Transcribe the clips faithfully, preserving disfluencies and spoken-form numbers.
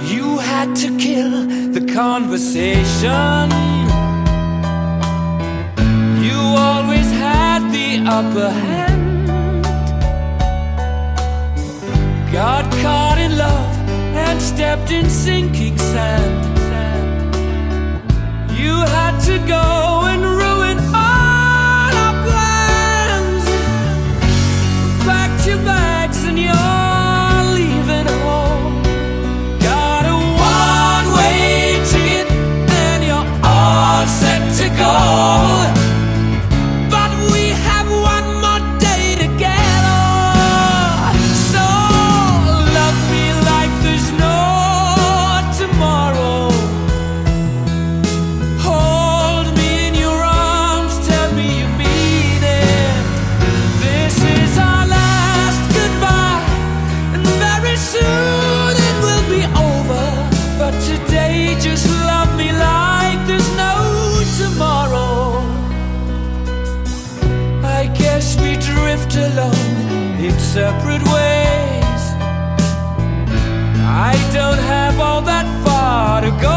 You had to kill the conversation. You always had the upper hand. Got caught in love and stepped in sinking sand. You had to go and ruin all our plans. Packed your bags and you're leaving home. Got a one-way ticket and you're all set to go. But we have one more day together. So love me like there's no tomorrow. Hold me in your arms, tell me you mean it. This is our last goodbye, and very soon it will be over. But today just love me like there's no tomorrow. I guess we drift alone in separate ways. I don't have all that far to go.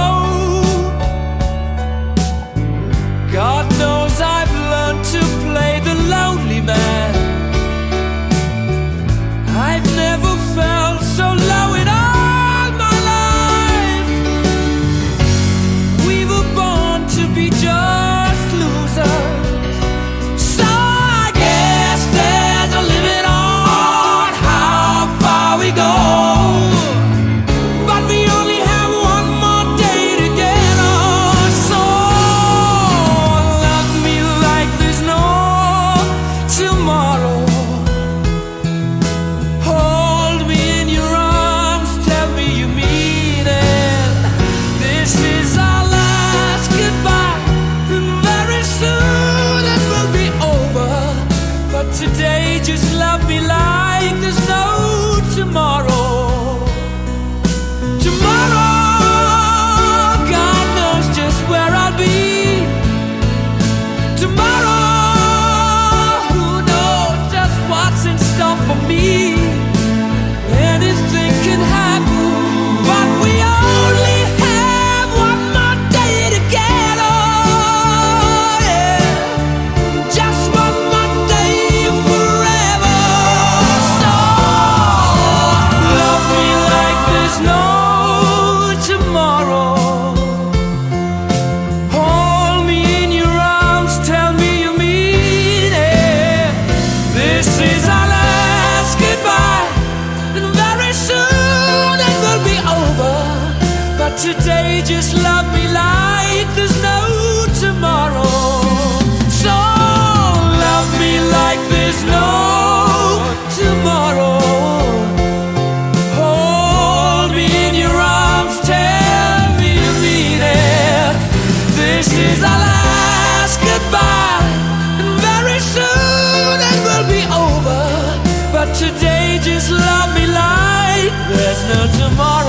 God knows I've learned to play the lonely man. I've never felt so low in all my life. We were born to be just losers. So I guess there's a limit on how far we go. But we only have one more day together. So love me like there's no tomorrow. Hold me in your arms, tell me you mean it. This is our last goodbye, and very soon it will be over. But today just love me like there's no tomorrow. Tomorrow, God knows just where I'll be. Tomorrow, who knows just what's in store for me. Anything can happen, but we only have one more day together. Yeah. Just one more day forever. So love me like there's no tomorrow. Hold me in your arms, tell me you mean it. This is our last goodbye, and very soon it will be over. But today just love me like there's no tomorrow. So love me like there's no tomorrow. Hold me in your arms, tell me you mean it. This is our last goodbye, and very soon it will be over. But today just love me like there's no tomorrow.